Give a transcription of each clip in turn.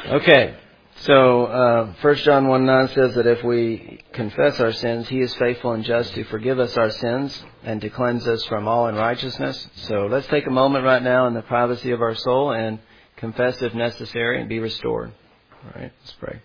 Okay, so 1 John 1:9 says that if we confess our sins, He is faithful and just to forgive us our sins and to cleanse us from all unrighteousness. So let's take a moment right now in the privacy of our soul and confess if necessary and be restored. All right, let's pray.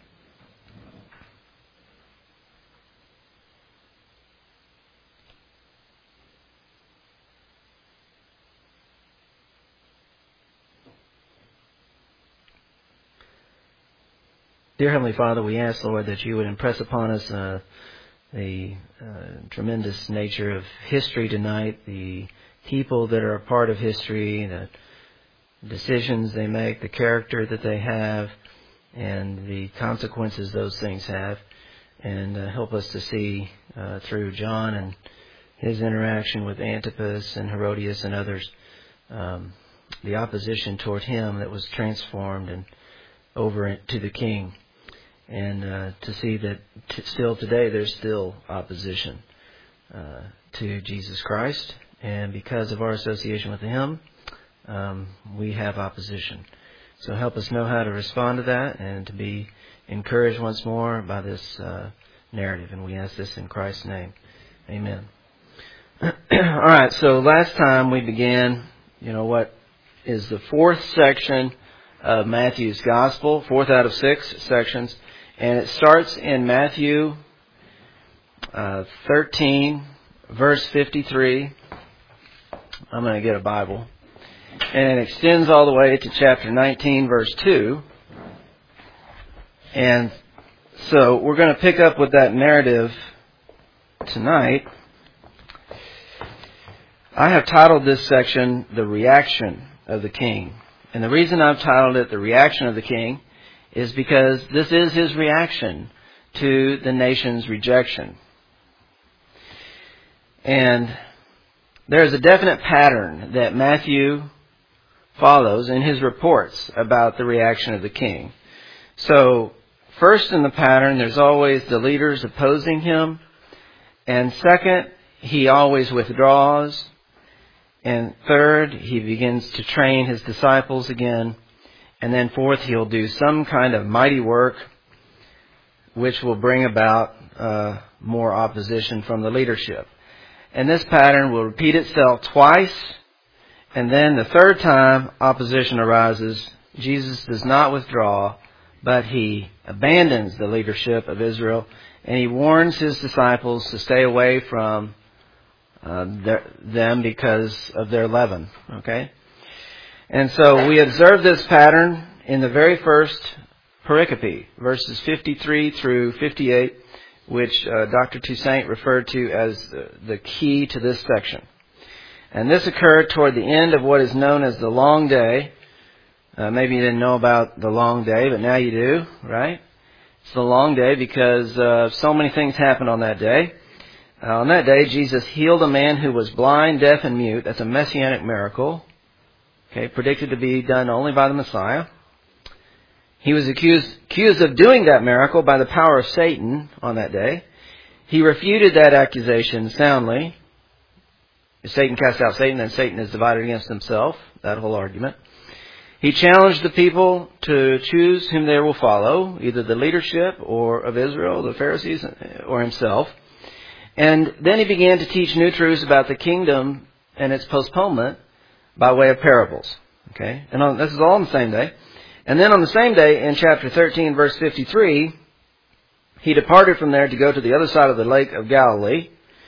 Dear Heavenly Father, we ask, Lord, that you would impress upon us the tremendous nature of history tonight, the people that are a part of history, the decisions they make, the character that they have, and the consequences those things have. And help us to see through John and his interaction with Antipas and Herodias and others, the opposition toward him that was transformed and over to the king. And to see that still today there's still opposition to Jesus Christ. And because of our association with Him, we have opposition. So help us know how to respond to that and to be encouraged once more by this narrative. And we ask this in Christ's name. Amen. All right, so last time we began, what is the fourth section of Matthew's Gospel, fourth out of 6 sections. And it starts in Matthew 13, verse 53. I'm going to get a Bible. And it extends all the way to chapter 19, verse 2. And so we're going to pick up with that narrative tonight. I have titled this section, The Reaction of the King. And the reason I've titled it The Reaction of the King is because this is his reaction to the nation's rejection. And there is a definite pattern that Matthew follows in his reports about the reaction of the king. So, first in the pattern, there's always the leaders opposing him. And second, he always withdraws. And third, he begins to train his disciples again. And then fourth, he'll do some kind of mighty work which will bring about more opposition from the leadership. And this pattern will repeat itself twice. And then the third time opposition arises, Jesus does not withdraw, but he abandons the leadership of Israel. And he warns his disciples to stay away from them because of their leaven. Okay? And so we observe this pattern in the very first pericope, verses 53 through 58, which Dr. Toussaint referred to as the key to this section. And this occurred toward the end of what is known as the long day. Maybe you didn't know about the long day, but now you do, right? It's the long day because so many things happened on that day. On that day, Jesus healed a man who was blind, deaf, and mute. That's a messianic miracle. Okay, predicted to be done only by the Messiah. He was accused of doing that miracle by the power of Satan on that day. He refuted that accusation soundly. If Satan cast out Satan, then Satan is divided against himself. That whole argument. He challenged the people to choose whom they will follow, either the leadership or of Israel, the Pharisees, or himself. And then he began to teach new truths about the kingdom and its postponement by way of parables. Okay? And this is all on the same day. And then on the same day, in chapter 13, verse 53, he departed from there to go to the other side of the Lake of Galilee.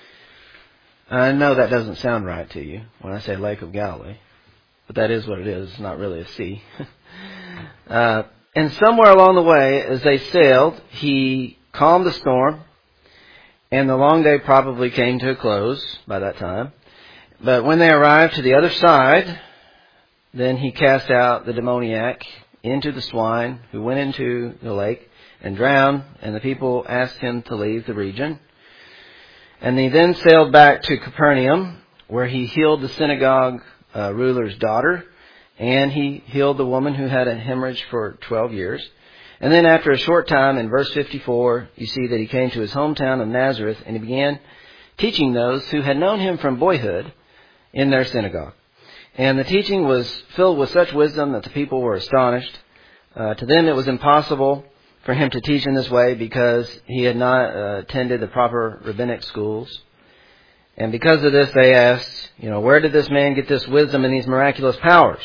I know that doesn't sound right to you when I say Lake of Galilee. But that is what it is. It's not really a sea. And somewhere along the way, as they sailed, he calmed the storm. And the long day probably came to a close by that time. But when they arrived to the other side, then he cast out the demoniac into the swine, who went into the lake and drowned, and the people asked him to leave the region. And he then sailed back to Capernaum, where he healed the synagogue ruler's daughter, and he healed the woman who had a hemorrhage for 12 years. And then after a short time, in verse 54, you see that he came to his hometown of Nazareth, and he began teaching those who had known him from boyhood in their synagogue. And the teaching was filled with such wisdom that the people were astonished. To them, it was impossible for him to teach in this way because he had not attended the proper rabbinic schools. And because of this, they asked, where did this man get this wisdom and these miraculous powers?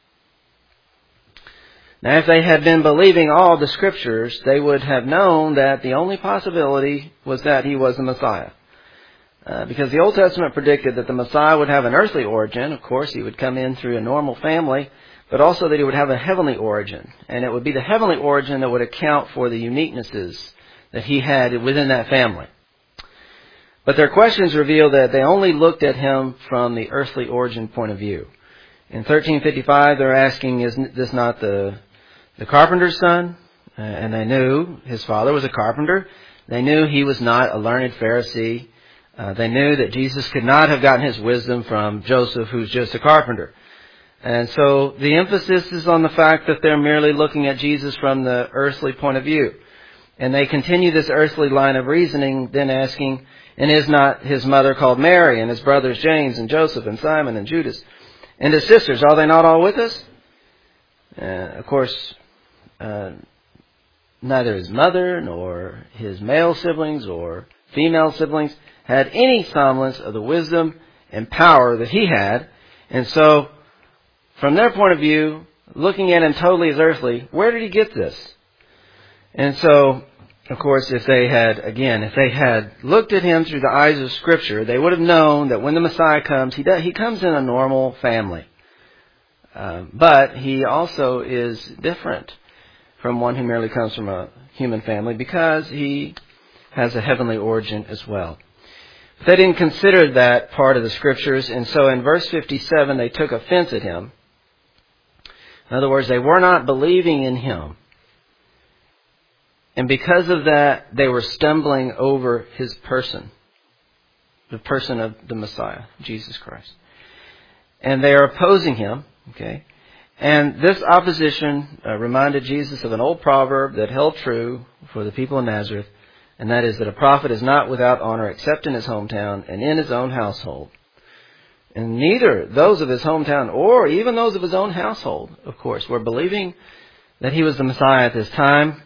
Now, if they had been believing all the Scriptures, they would have known that the only possibility was that he was the Messiah. Because the Old Testament predicted that the Messiah would have an earthly origin. Of course, he would come in through a normal family, but also that he would have a heavenly origin. And it would be the heavenly origin that would account for the uniquenesses that he had within that family. But their questions reveal that they only looked at him from the earthly origin point of view. In 1355, they're asking, is this not the carpenter's son? And they knew his father was a carpenter. They knew he was not a learned Pharisee. They knew that Jesus could not have gotten his wisdom from Joseph, who's just a carpenter. And so the emphasis is on the fact that they're merely looking at Jesus from the earthly point of view. And they continue this earthly line of reasoning, then asking, and is not his mother called Mary, and his brothers James and Joseph and Simon and Judas, and his sisters, are they not all with us? Of course, neither his mother nor his male siblings or female siblings had any semblance of the wisdom and power that he had. And so, from their point of view, looking at him totally as earthly, where did he get this? And so, of course, if they had looked at him through the eyes of Scripture, they would have known that when the Messiah comes, he comes in a normal family. But he also is different from one who merely comes from a human family because he has a heavenly origin as well. But they didn't consider that part of the Scriptures, and so in verse 57, they took offense at him. In other words, they were not believing in him. And because of that, they were stumbling over his person, the person of the Messiah, Jesus Christ. And they are opposing him, okay? And this opposition reminded Jesus of an old proverb that held true for the people of Nazareth, and that is that a prophet is not without honor except in his hometown and in his own household. And neither those of his hometown or even those of his own household, of course, were believing that he was the Messiah at this time.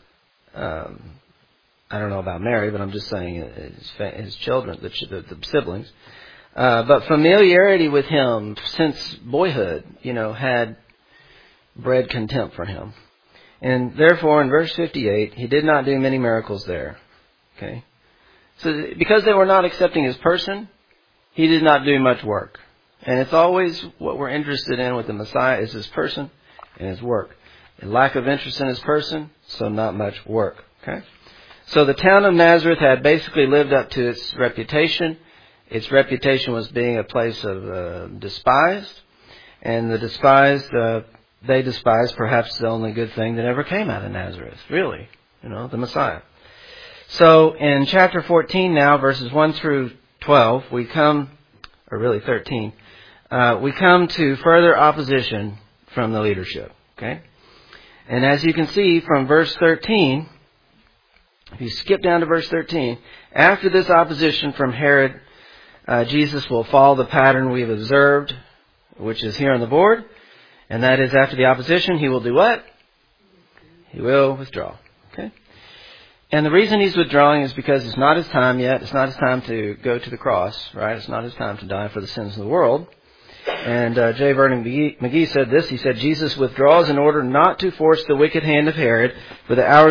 I don't know about Mary, but I'm just saying his children, the siblings. But familiarity with him since boyhood, had bred contempt for him. And therefore, in verse 58, he did not do many miracles there. Okay? So because they were not accepting his person, he did not do much work. And it's always what we're interested in with the Messiah is his person and his work. A lack of interest in his person, so not much work. Okay? So the town of Nazareth had basically lived up to its reputation. Its reputation was being a place of despised. And the despised, they despised perhaps the only good thing that ever came out of Nazareth. Really. The Messiah. So in chapter 14 now, verses 1 through 12, we come, or really 13, we come to further opposition from the leadership. Okay? And as you can see from verse 13, if you skip down to verse 13, after this opposition from Herod, Jesus will follow the pattern we've observed, which is here on the board. And that is after the opposition, he will do what? He will withdraw. Okay? And the reason he's withdrawing is because it's not his time yet. It's not his time to go to the cross, right? It's not his time to die for the sins of the world. And J. Vernon McGee said this. He said, Jesus withdraws in order not to force the wicked hand of Herod, for the hour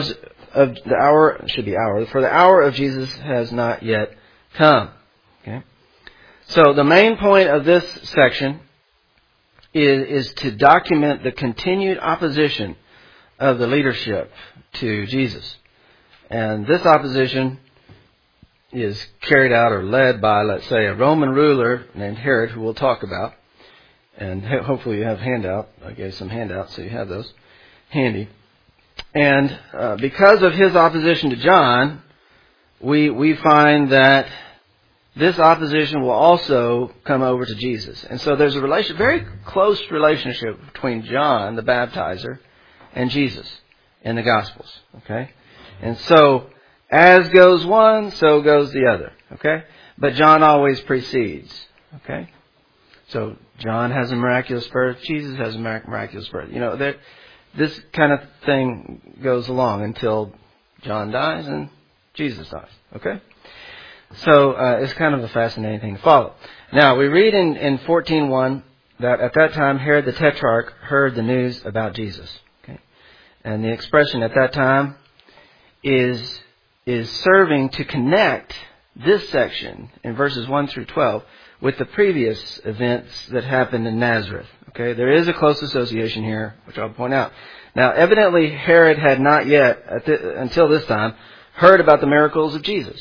of Jesus has not yet come. Okay? So the main point of this section is to document the continued opposition of the leadership to Jesus. And this opposition is carried out or led by, let's say, a Roman ruler named Herod, who we'll talk about. And hopefully you have handout. I gave some handouts, so you have those handy. And because of his opposition to John, we find that this opposition will also come over to Jesus. And so there's a very close relationship between John, the baptizer, and Jesus in the Gospels. Okay? And so, as goes one, so goes the other. Okay? But John always precedes. Okay? So, John has a miraculous birth. Jesus has a miraculous birth. this kind of thing goes along until John dies and Jesus dies. Okay? So it's kind of a fascinating thing to follow. Now, we read in 14:1 that at that time Herod the Tetrarch heard the news about Jesus. Okay? And the expression at that time is serving to connect this section in verses 1 through 12 with the previous events that happened in Nazareth. Okay? There is a close association here, which I'll point out. Now, evidently Herod had not yet, until this time, heard about the miracles of Jesus.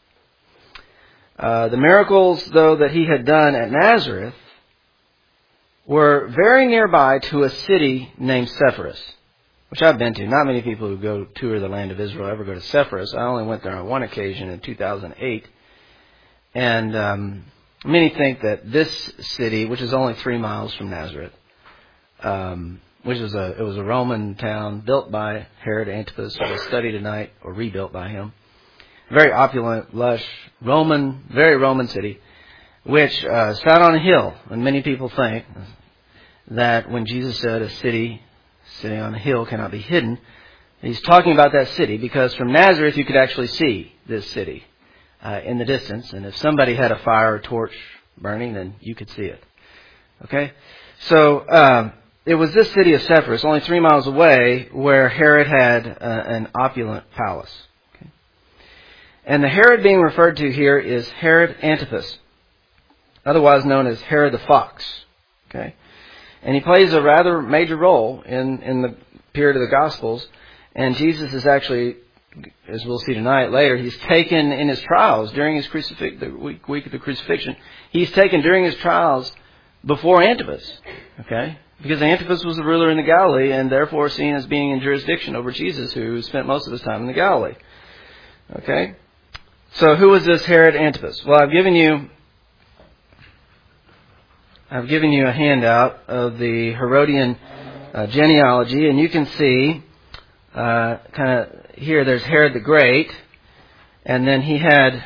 The miracles, though, that he had done at Nazareth were very nearby to a city named Sepphoris, which I've been to. Not many people who go tour the land of Israel ever go to Sepphoris. I only went there on one occasion in 2008. And many think that this city, which is only 3 miles from Nazareth, it was a Roman town built by Herod Antipas, or was studied tonight, or rebuilt by him. Very opulent, lush, very Roman city, which sat on a hill. And many people think that when Jesus said a city sitting on a hill cannot be hidden, he's talking about that city, because from Nazareth you could actually see this city in the distance. And if somebody had a fire or torch burning, then you could see it. Okay? So it was this city of Sepphoris, only 3 miles away, where Herod had an opulent palace. And the Herod being referred to here is Herod Antipas, otherwise known as Herod the Fox. Okay? And he plays a rather major role in the period of the Gospels. And Jesus is actually, as we'll see tonight later, he's taken in his trials during his the week of the crucifixion. He's taken during his trials before Antipas. Okay? Because Antipas was the ruler in the Galilee and therefore seen as being in jurisdiction over Jesus, who spent most of his time in the Galilee. Okay? So who was this Herod Antipas? Well, I've given you a handout of the Herodian genealogy, and you can see here there's Herod the Great, and then he had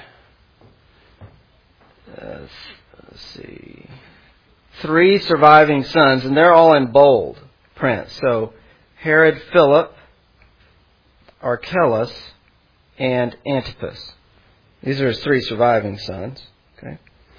3 surviving sons, and they're all in bold print. So Herod Philip, Archelaus, and Antipas. These are his 3 surviving sons. Okay.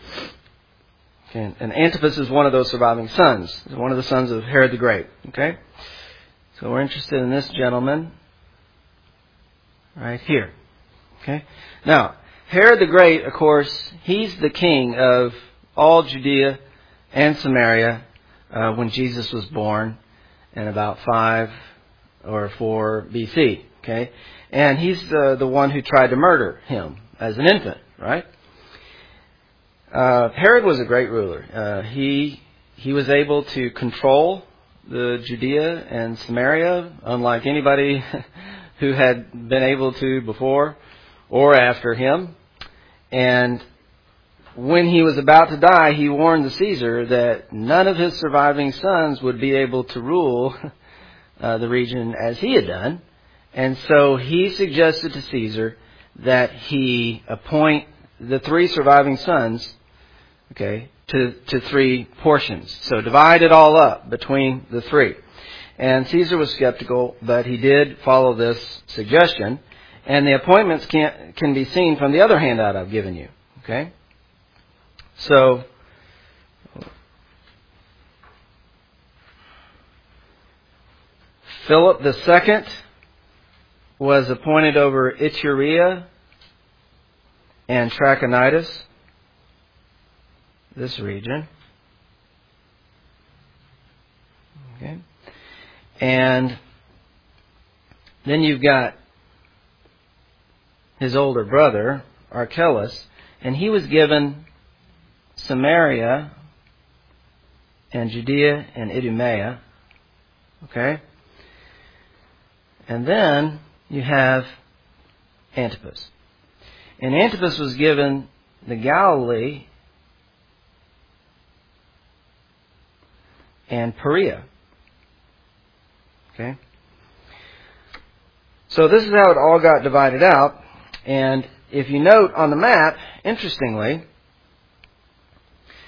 And Antipas is one of those surviving sons. He's one of the sons of Herod the Great. Okay. So we're interested in this gentleman right here. Okay. Now, Herod the Great, of course, he's the king of all Judea and Samaria when Jesus was born in about 5 or 4 BC. Okay. And he's the one who tried to murder him as an infant, right? Herod was a great ruler. He was able to control the Judea and Samaria, unlike anybody who had been able to before or after him. And when he was about to die, he warned the Caesar that none of his surviving sons would be able to rule the region as he had done. And so he suggested to Caesar that he appoint the 3 surviving sons, okay, to 3 portions. So divide it all up between the 3. And Caesar was skeptical, but he did follow this suggestion. And the appointments can be seen from the other handout I've given you. Okay? So Philip II was appointed over Iturea and Trachonitis, this region. Okay. And then you've got his older brother, Archelaus, and he was given Samaria and Judea and Idumea. Okay? And then you have Antipas. And Antipas was given the Galilee and Perea. Okay? So this is how it all got divided out. And if you note on the map, interestingly,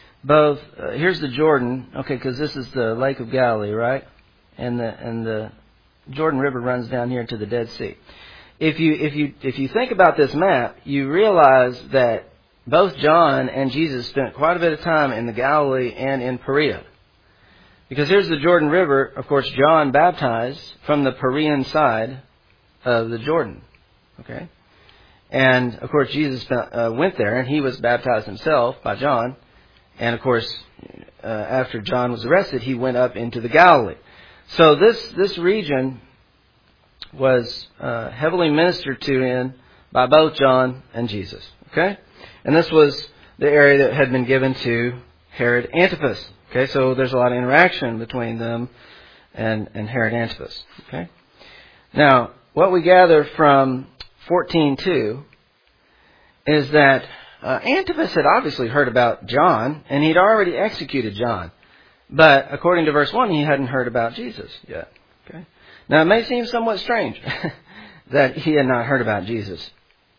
here's the Jordan, okay, because this is the Lake of Galilee, right? And the Jordan River runs down here to the Dead Sea. If you think about this map, you realize that both John and Jesus spent quite a bit of time in the Galilee and in Perea. Because here's the Jordan River. Of course, John baptized from the Perean side of the Jordan. Okay? And, of course, Jesus went there, and he was baptized himself by John. And, of course, after John was arrested, he went up into the Galilee. So this region was heavily ministered to in by both John and Jesus. Okay? And this was the area that had been given to Herod Antipas. Okay? So there's a lot of interaction between them and Herod Antipas. Okay? Now, what we gather from 14:2 is that Antipas had obviously heard about John, and he'd already executed John. But according to verse 1, he hadn't heard about Jesus yet. Okay? Now, it may seem somewhat strange that he had not heard about Jesus.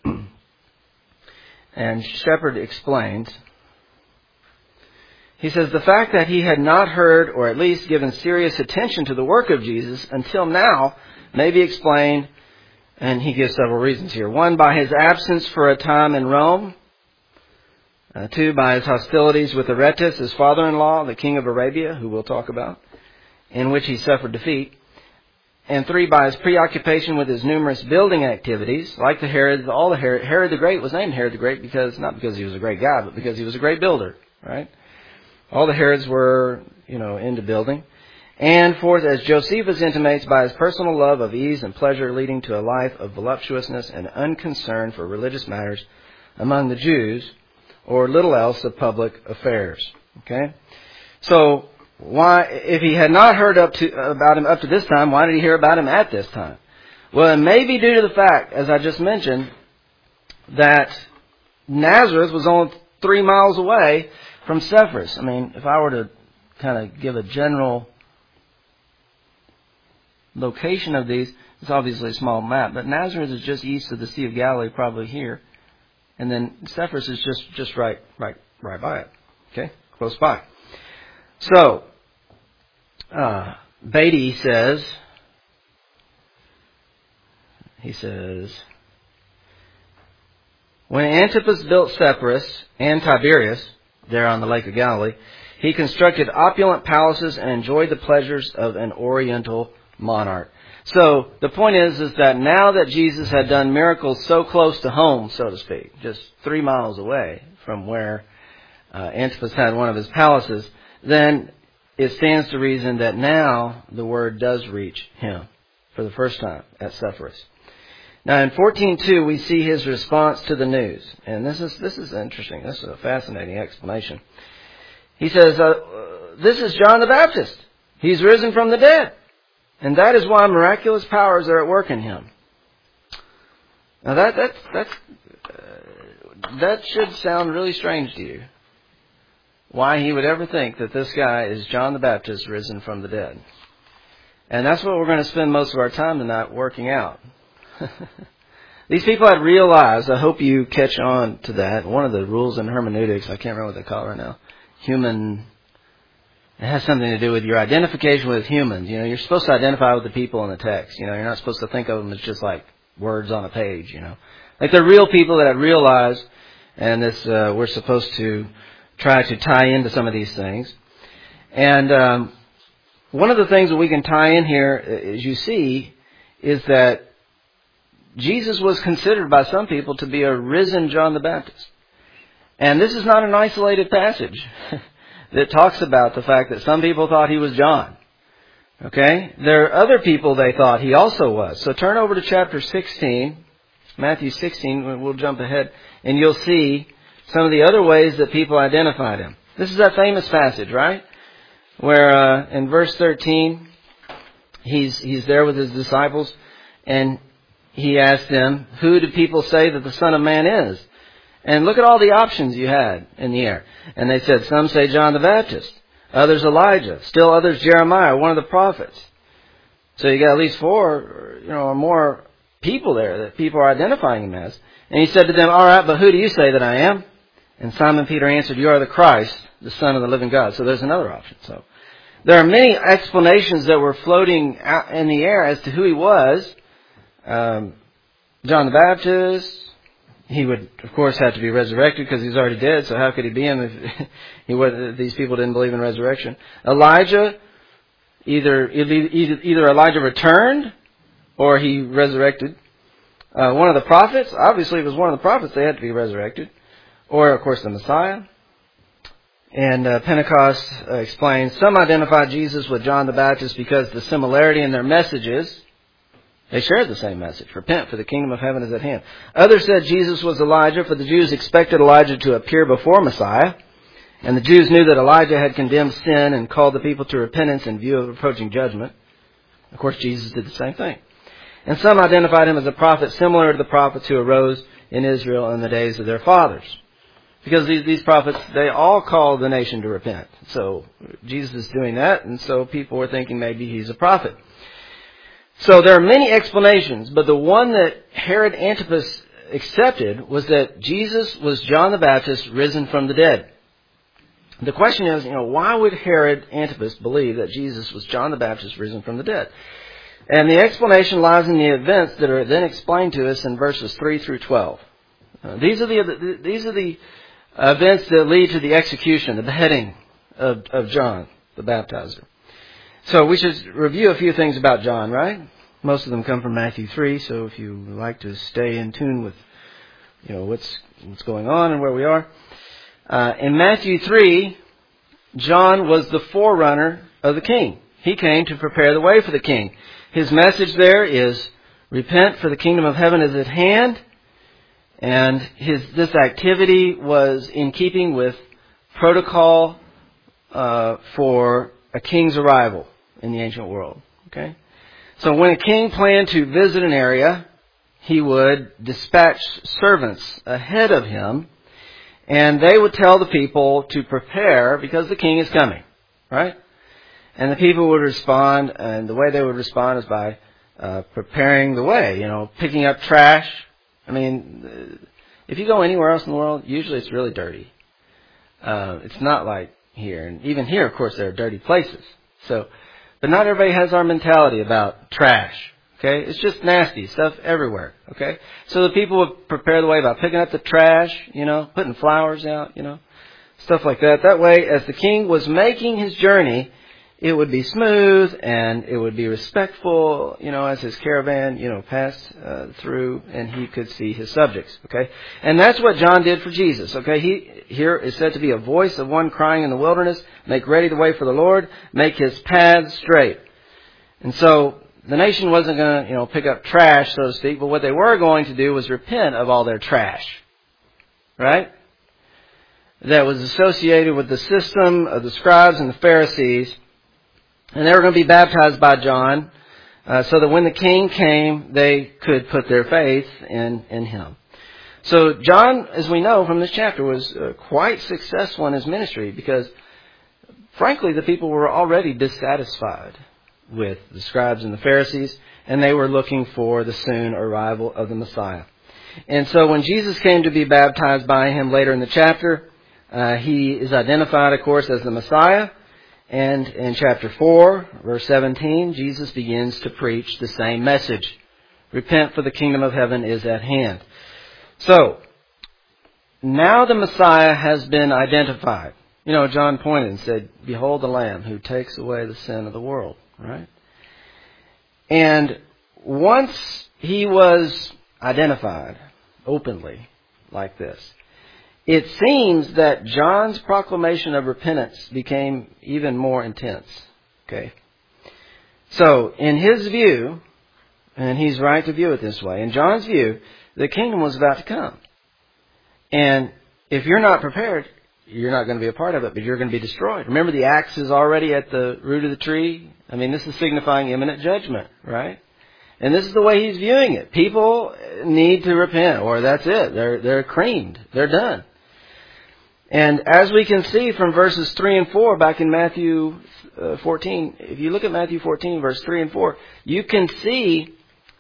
And Shepherd explains. He says, the fact that he had not heard, or at least given serious attention to the work of Jesus until now, may be explained, and he gives several reasons here. 1, by his absence for a time in Rome. 2, by his hostilities with Aretas, his father-in-law, the king of Arabia, who we'll talk about, in which he suffered defeat. And 3, by his preoccupation with his numerous building activities, like the Herod, Herod the Great was named Herod the Great not because he was a great guy, but because he was a great builder, right? All the Herods were, into building. And 4th, as Josephus intimates, by his personal love of ease and pleasure leading to a life of voluptuousness and unconcern for religious matters among the Jews, or little else of public affairs. Okay? So, why, if he had not heard about him up to this time, why did he hear about him at this time? Well, it may be due to the fact, as I just mentioned, that Nazareth was only 3 miles away from Sepphoris. I mean, if I were to kind of give a general location of these, it's obviously a small map, but Nazareth is just east of the Sea of Galilee, probably here, and then Sepphoris is just right by it. Okay, close by. So, Beatty says, when Antipas built Sepphoris and Tiberias, there on the Lake of Galilee, he constructed opulent palaces and enjoyed the pleasures of an oriental monarch. So, the point is that now that Jesus had done miracles so close to home, so to speak, just 3 miles away from where Antipas had one of his palaces, then it stands to reason that now the word does reach him for the first time at Sepphoris. Now in 14:2 we see his response to the news. And this is interesting. This is a fascinating explanation. He says, this is John the Baptist. He's risen from the dead. And that is why miraculous powers are at work in him. Now that should sound really strange to you. Why he would ever think that this guy is John the Baptist risen from the dead. And that's what we're going to spend most of our time tonight working out. These people had realized, I hope you catch on to that, one of the rules in hermeneutics, I can't remember what they call it right now, it has something to do with your identification with humans. You're supposed to identify with the people in the text. You're not supposed to think of them as just like words on a page, Like they're real people that have realized, and this, we're supposed to try to tie into some of these things. And one of the things that we can tie in here, as you see, is that Jesus was considered by some people to be a risen John the Baptist. And this is not an isolated passage that talks about the fact that some people thought he was John. Okay? There are other people they thought he also was. So turn over to chapter 16, Matthew 16, we'll jump ahead, and you'll see some of the other ways that people identified him. This is that famous passage, right? Where in verse 13, he's there with his disciples, and he asked them, who do people say that the Son of Man is? And look at all the options you had in the air. And they said, some say John the Baptist, others Elijah, still others Jeremiah, one of the prophets. So you got at least 4, or more people there that people are identifying him as. And he said to them, all right, but who do you say that I am? And Simon Peter answered, you are the Christ, the Son of the living God. So there's another option. So There are many explanations that were floating out in the air as to who he was. John the Baptist, he would, of course, have to be resurrected because he's already dead, so how could he be him if these people didn't believe in resurrection? Elijah, either Elijah returned or he resurrected. One of the prophets, obviously if it was one of the prophets, they had to be resurrected. Or, of course, the Messiah. And Pentecost explains, some identify Jesus with John the Baptist because the similarity in their messages, they shared the same message. Repent, for the kingdom of heaven is at hand. Others said Jesus was Elijah, for the Jews expected Elijah to appear before Messiah. And the Jews knew that Elijah had condemned sin and called the people to repentance in view of approaching judgment. Of course, Jesus did the same thing. And some identified him as a prophet similar to the prophets who arose in Israel in the days of their fathers. Because these prophets, they all called the nation to repent. So Jesus is doing that, and so people were thinking maybe he's a prophet. So there are many explanations, but the one that Herod Antipas accepted was that Jesus was John the Baptist risen from the dead. The question is, why would Herod Antipas believe that Jesus was John the Baptist risen from the dead? And the explanation lies in the events that are then explained to us in verses 3 through 12. These are the events that lead to the execution, the beheading of John the Baptizer. So we should review a few things about John, right? Most of them come from Matthew 3, so if you like to stay in tune with what's going on and where we are. In Matthew 3, John was the forerunner of the king. He came to prepare the way for the king. His message there is, repent, for the kingdom of heaven is at hand. And this activity was in keeping with protocol for a king's arrival in the ancient world. Okay, so when a king planned to visit an area, he would dispatch servants ahead of him, and they would tell the people to prepare because the king is coming, right? And the people would respond, and the way they would respond is by preparing the way, picking up trash. I mean, if you go anywhere else in the world, usually it's really dirty. It's not like here. And even here, of course, there are dirty places. But not everybody has our mentality about trash. Okay? It's just nasty stuff everywhere. Okay? So the people would prepare the way by picking up the trash, putting flowers out, stuff like that. That way, as the king was making his journey, it would be smooth and it would be respectful, as his caravan, passed through, and he could see his subjects. Okay, and that's what John did for Jesus. Okay, he here is said to be a voice of one crying in the wilderness, make ready the way for the Lord, make his paths straight. And so the nation wasn't going to, pick up trash, so to speak, but what they were going to do was repent of all their trash, right? That was associated with the system of the scribes and the Pharisees. And they were going to be baptized by John so that when the king came, they could put their faith in him. So John, as we know from this chapter, was quite successful in his ministry because, frankly, the people were already dissatisfied with the scribes and the Pharisees, and they were looking for the soon arrival of the Messiah. And so when Jesus came to be baptized by him later in the chapter, he is identified, of course, as the Messiah. And in chapter 4, verse 17, Jesus begins to preach the same message. Repent, for the kingdom of heaven is at hand. So, now the Messiah has been identified. John pointed and said, behold the Lamb who takes away the sin of the world, right? And once he was identified openly like this, it seems that John's proclamation of repentance became even more intense. Okay. So, in his view, and he's right to view it this way, in John's view, the kingdom was about to come. And if you're not prepared, you're not going to be a part of it, but you're going to be destroyed. Remember, the axe is already at the root of the tree? I mean, this is signifying imminent judgment, right? And this is the way he's viewing it. People need to repent, or that's it. They're creamed. They're done. And as we can see from verses 3 and 4 back in Matthew 14, if you look at Matthew 14, verse 3 and 4, you can see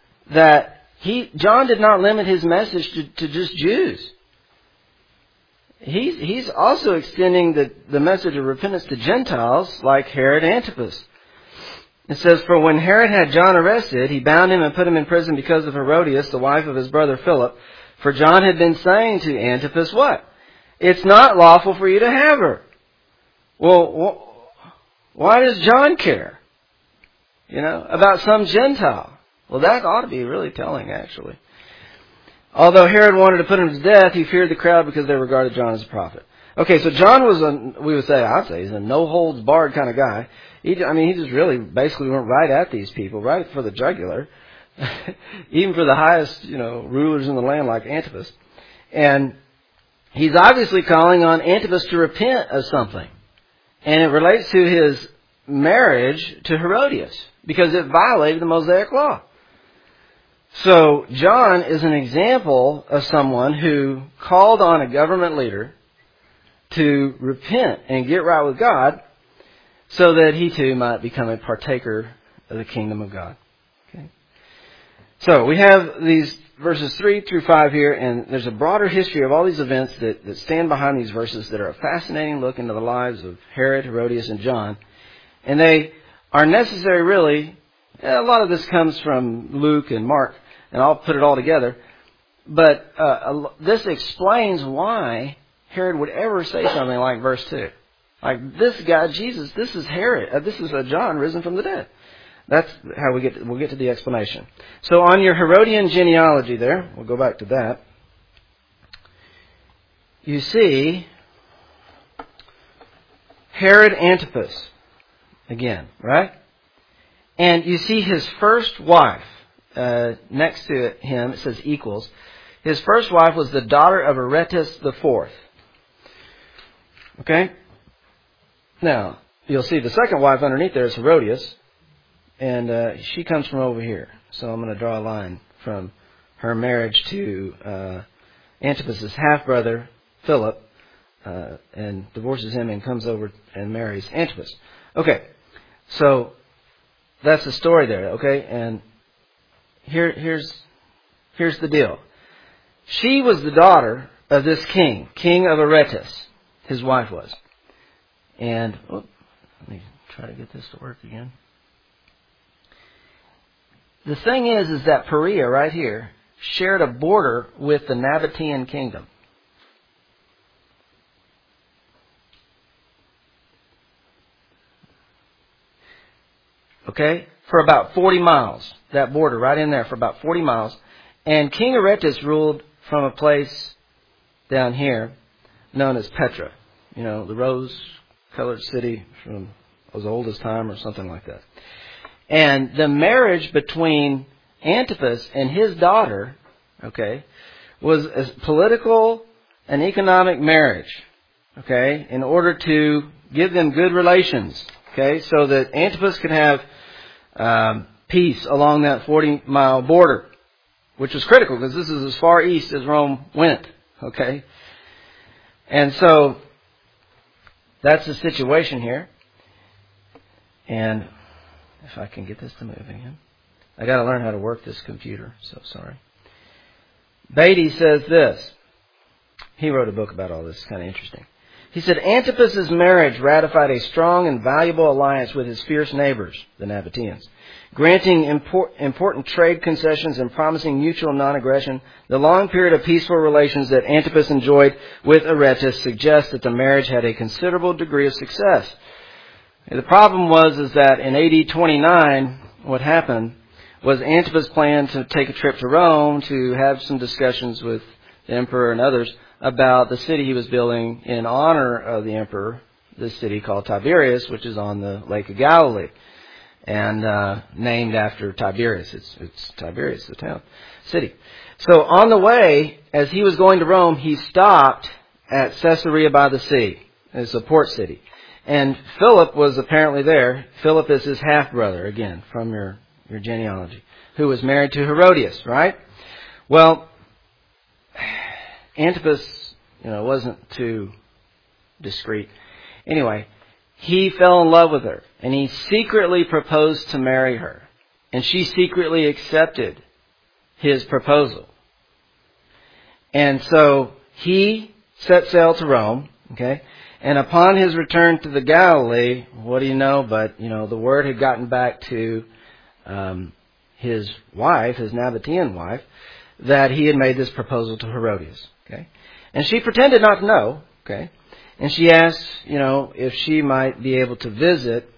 that John did not limit his message to just Jews. he's also extending the message of repentance to Gentiles like Herod Antipas. It says, "For when Herod had John arrested, he bound him and put him in prison because of Herodias, the wife of his brother Philip. For John had been saying to Antipas, what? It's not lawful for you to have her." Well, why does John care? About some Gentile. Well, that ought to be really telling, actually. Although Herod wanted to put him to death, he feared the crowd because they regarded John as a prophet. Okay, so John was I'd say he's a no-holds-barred kind of guy. He just really basically went right at these people, right for the jugular. Even for the highest, rulers in the land like Antipas. And he's obviously calling on Antipas to repent of something. And it relates to his marriage to Herodias, because it violated the Mosaic law. So John is an example of someone who called on a government leader to repent and get right with God so that he too might become a partaker of the kingdom of God. Okay. So we have these verses 3 through 5 here, and there's a broader history of all these events that stand behind these verses that are a fascinating look into the lives of Herod, Herodias, and John. And they are necessary, really. A lot of this comes from Luke and Mark, and I'll put it all together. But this explains why Herod would ever say something like verse 2. Like, this guy, Jesus, this is Herod. This is John risen from the dead. That's how we'll get to the explanation. So on your Herodian genealogy there, we'll go back to that. You see Herod Antipas again, right? And you see his first wife, next to him, it says equals. His first wife was the daughter of Aretas IV. Okay? Now, you'll see the second wife underneath there is Herodias. And she comes from over here. So I'm going to draw a line from her marriage to Antipas' half-brother, Philip, and divorces him and comes over and marries Antipas. Okay, so that's the story there, okay? And here's the deal. She was the daughter of this king of Aretas, his wife was. And, let me try to get this to work again. The thing is that Perea, right here, shared a border with the Nabatean kingdom. Okay? For about 40 miles. That border right in there for about 40 miles. And King Aretas ruled from a place down here known as Petra. The rose-colored city from as old as time or something like that. And the marriage between Antipas and his daughter, okay, was a political and economic marriage, okay, in order to give them good relations, okay, so that Antipas could have peace along that 40-mile border, which was critical because this is as far east as Rome went, okay. And so that's the situation here. And if I can get this to move again. I got to learn how to work this computer, so sorry. Beatty says this. He wrote a book about all this. It's kind of interesting. He said, Antipas' marriage ratified a strong and valuable alliance with his fierce neighbors, the Nabateans. Granting important trade concessions and promising mutual non-aggression, the long period of peaceful relations that Antipas enjoyed with Aretas suggests that the marriage had a considerable degree of success. The problem was that in AD 29, what happened was Antipas planned to take a trip to Rome to have some discussions with the emperor and others about the city he was building in honor of the emperor, this city called Tiberias, which is on the Lake of Galilee, and named after Tiberias. It's Tiberias, the city. So on the way, as he was going to Rome, he stopped at Caesarea by the Sea. It's a port city. And Philip was apparently there. Philip is his half-brother, again, from your genealogy, who was married to Herodias, right? Well, Antipas, wasn't too discreet. Anyway, he fell in love with her, and he secretly proposed to marry her. And she secretly accepted his proposal. And so he set sail to Rome, okay? And upon his return to the Galilee, what do you know? But, the word had gotten back to his wife, his Nabatean wife, that he had made this proposal to Herodias, okay? And she pretended not to know, okay? And she asked, if she might be able to visit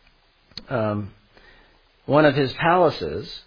one of his palaces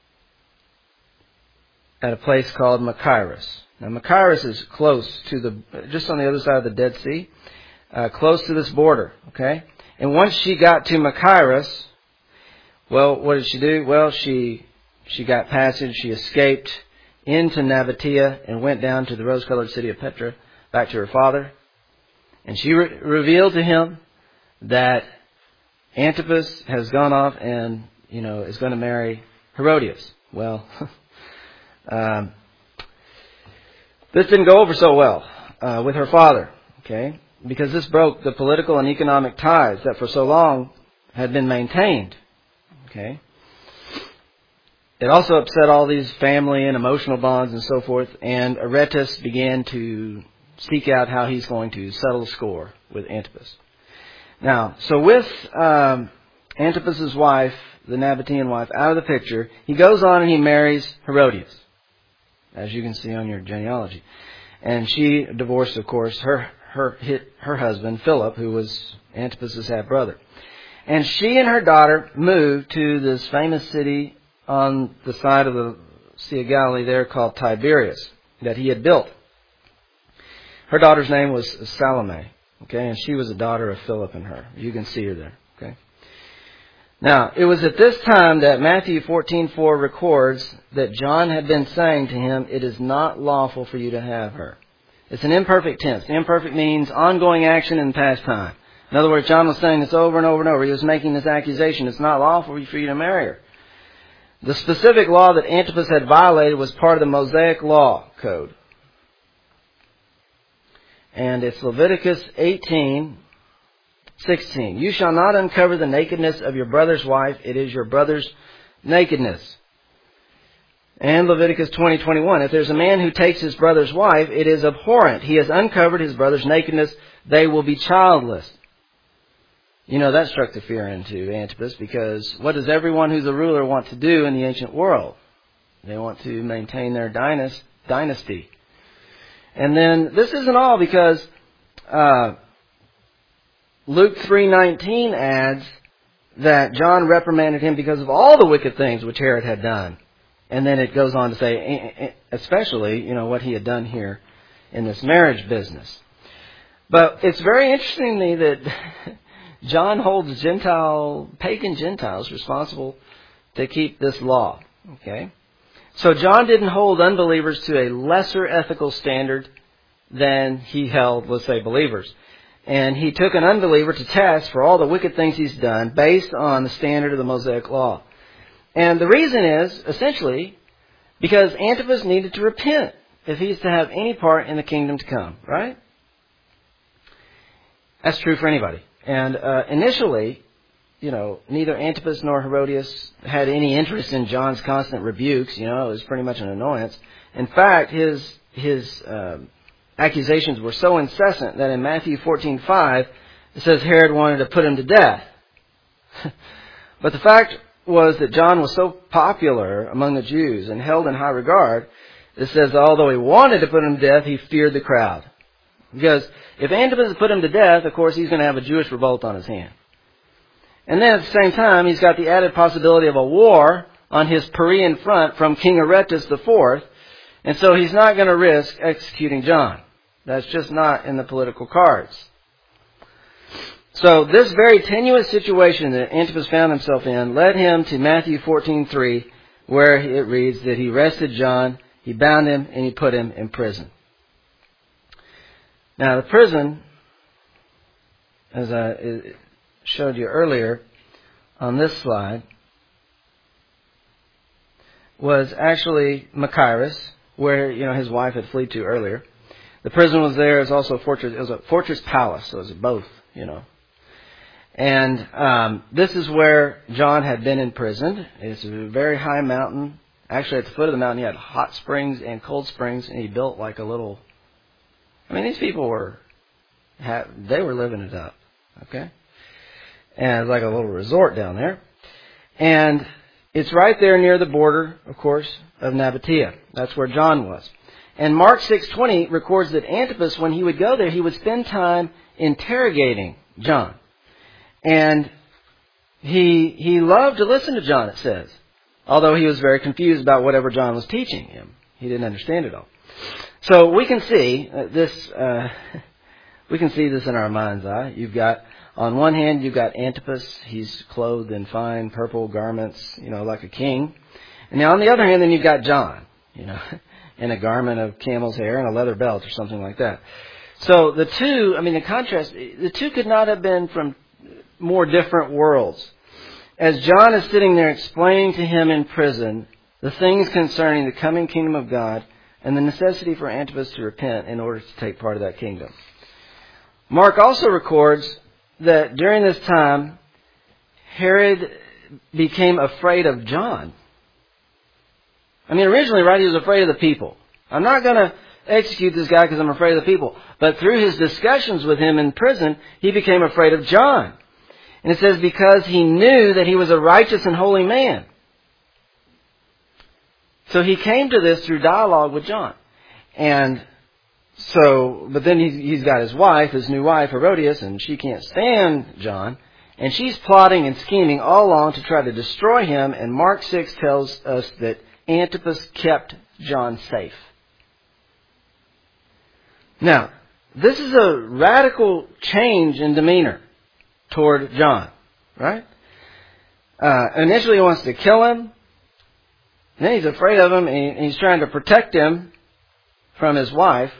at a place called Machaerus. Now, Machaerus is close to just on the other side of the Dead Sea, close to this border, okay? And once she got to Machaerus, well, what did she do? Well, she got passage, she escaped into Nabatea and went down to the rose-colored city of Petra, back to her father. And she revealed to him that Antipas has gone off and, is going to marry Herodias. Well, this didn't go over so well with her father, okay? Because this broke the political and economic ties that for so long had been maintained, okay? It also upset all these family and emotional bonds and so forth, and Aretas began to seek out how he's going to settle the score with Antipas. Now, so with Antipas's wife, the Nabatean wife, out of the picture, he goes on and he marries Herodias, as you can see on your genealogy. And she divorced, of course, her husband, Philip, who was Antipas's half-brother. And she and her daughter moved to this famous city on the side of the Sea of Galilee there called Tiberias, that he had built. Her daughter's name was Salome, okay, and she was a daughter of Philip and her. You can see her there, okay. Now, it was at this time that Matthew 14:4 records that John had been saying to him, "It is not lawful for you to have her." It's an imperfect tense. The imperfect means ongoing action in past time. In other words, John was saying this over and over and over. He was making this accusation. It's not lawful for you to marry her. The specific law that Antipas had violated was part of the Mosaic law code. And it's Leviticus 18:16. You shall not uncover the nakedness of your brother's wife. It is your brother's nakedness. And Leviticus 20:21. If there's a man who takes his brother's wife, it is abhorrent. He has uncovered his brother's nakedness. They will be childless. That struck the fear into Antipas, because what does everyone who's a ruler want to do in the ancient world? They want to maintain their dynasty. And then this isn't all, because Luke 3:19 adds that John reprimanded him because of all the wicked things which Herod had done. And then it goes on to say, especially, what he had done here in this marriage business. But it's very interesting to me that John holds pagan Gentiles responsible to keep this law. Okay? So John didn't hold unbelievers to a lesser ethical standard than he held, let's say, believers. And he took an unbeliever to task for all the wicked things he's done based on the standard of the Mosaic law. And the reason is, essentially, because Antipas needed to repent if he's to have any part in the kingdom to come, right? That's true for anybody. And initially, neither Antipas nor Herodias had any interest in John's constant rebukes. It was pretty much an annoyance. In fact, his accusations were so incessant that in Matthew 14:5, it says Herod wanted to put him to death. But the fact was that John was so popular among the Jews and held in high regard, it says that although he wanted to put him to death, he feared the crowd. Because if Antipas put him to death, of course, he's going to have a Jewish revolt on his hand. And then at the same time, he's got the added possibility of a war on his Perean front from King Aretas IV. And so he's not going to risk executing John. That's just not in the political cards. So this very tenuous situation that Antipas found himself in led him to Matthew 14:3, where it reads that he arrested John, he bound him, and he put him in prison. Now, the prison, as I showed you earlier on this slide, was actually Machaerus, where his wife had fled to earlier. The prison was there. It was also a fortress. It was a fortress palace, so it was both, And this is where John had been imprisoned. It's a very high mountain. Actually, at the foot of the mountain, he had hot springs and cold springs, and he built like a little I mean, these people they were living it up. Okay? And it's like a little resort down there. And it's right there near the border, of course, of Nabatea. That's where John was. And Mark 6:20 records that Antipas, when he would go there, he would spend time interrogating John. And he loved to listen to John, it says. Although he was very confused about whatever John was teaching him. He didn't understand it all. So we can see this. We can see this in our mind's eye. On one hand, you've got Antipas. He's clothed in fine purple garments, like a king. And now on the other hand, then you've got John, in a garment of camel's hair and a leather belt or something like that. So the contrast, the two could not have been from more different worlds. As John is sitting there explaining to him in prison the things concerning the coming kingdom of God and the necessity for Antipas to repent in order to take part of that kingdom. Mark also records that during this time, Herod became afraid of John. Originally, right, he was afraid of the people. I'm not going to execute this guy because I'm afraid of the people. But through his discussions with him in prison, he became afraid of John. And it says because he knew that he was a righteous and holy man. So he came to this through dialogue with John. And but then he's got his new wife, Herodias, and she can't stand John. And she's plotting and scheming all along to try to destroy him. And Mark 6 tells us that Antipas kept John safe. Now, this is a radical change in demeanor toward John, right? Initially he wants to kill him. Then he's afraid of him and he's trying to protect him from his wife.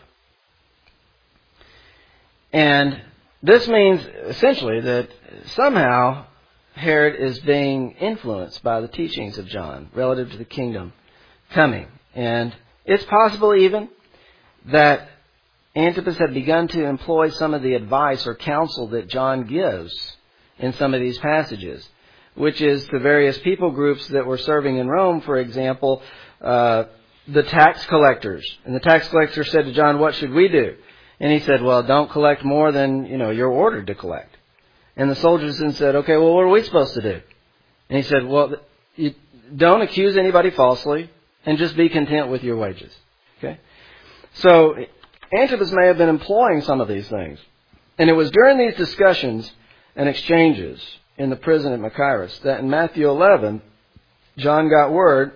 And this means essentially that somehow Herod is being influenced by the teachings of John relative to the kingdom coming. And it's possible even that Antipas had begun to employ some of the advice or counsel that John gives in some of these passages, which is the various people groups that were serving in Rome, for example, the tax collectors. And the tax collector said to John, "What should we do?" And he said, "Well, don't collect more than, you're ordered to collect." And the soldiers then said, "Okay, well, what are we supposed to do?" And he said, "Well, you don't accuse anybody falsely and just be content with your wages." Okay? So Antipas may have been employing some of these things. And it was during these discussions and exchanges in the prison at Machaerus that in Matthew 11, John got word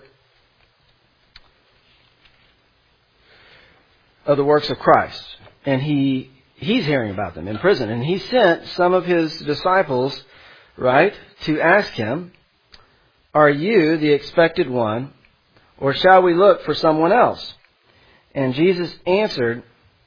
of the works of Christ. And he's hearing about them in prison. And he sent some of his disciples, right, to ask him, "Are you the expected one, or shall we look for someone else?" And Jesus answered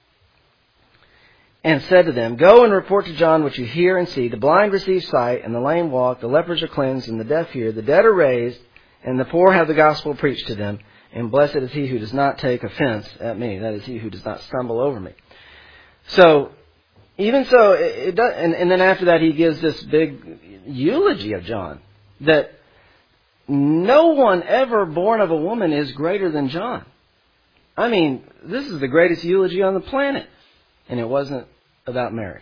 and said to them, "Go and report to John what you hear and see. The blind receive sight, and the lame walk, the lepers are cleansed, and the deaf hear, the dead are raised, and the poor have the gospel preached to them. And blessed is he who does not take offense at me." That is, he who does not stumble over me. So, even so, it does, and then after that he gives this big eulogy of John, that no one ever born of a woman is greater than John. This is the greatest eulogy on the planet. And it wasn't about Mary,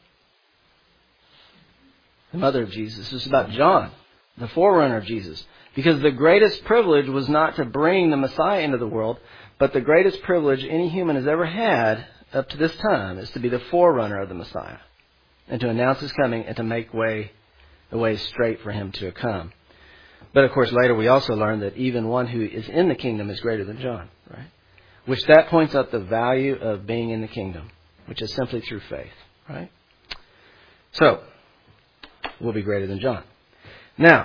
the mother of Jesus. It was about John, the forerunner of Jesus. Because the greatest privilege was not to bring the Messiah into the world, but the greatest privilege any human has ever had up to this time is to be the forerunner of the Messiah and to announce his coming and to make the way straight for him to come. But of course later we also learn that even one who is in the kingdom is greater than John, right? Which that points out the value of being in the kingdom, which is simply through faith, right? So, we'll be greater than John. Now,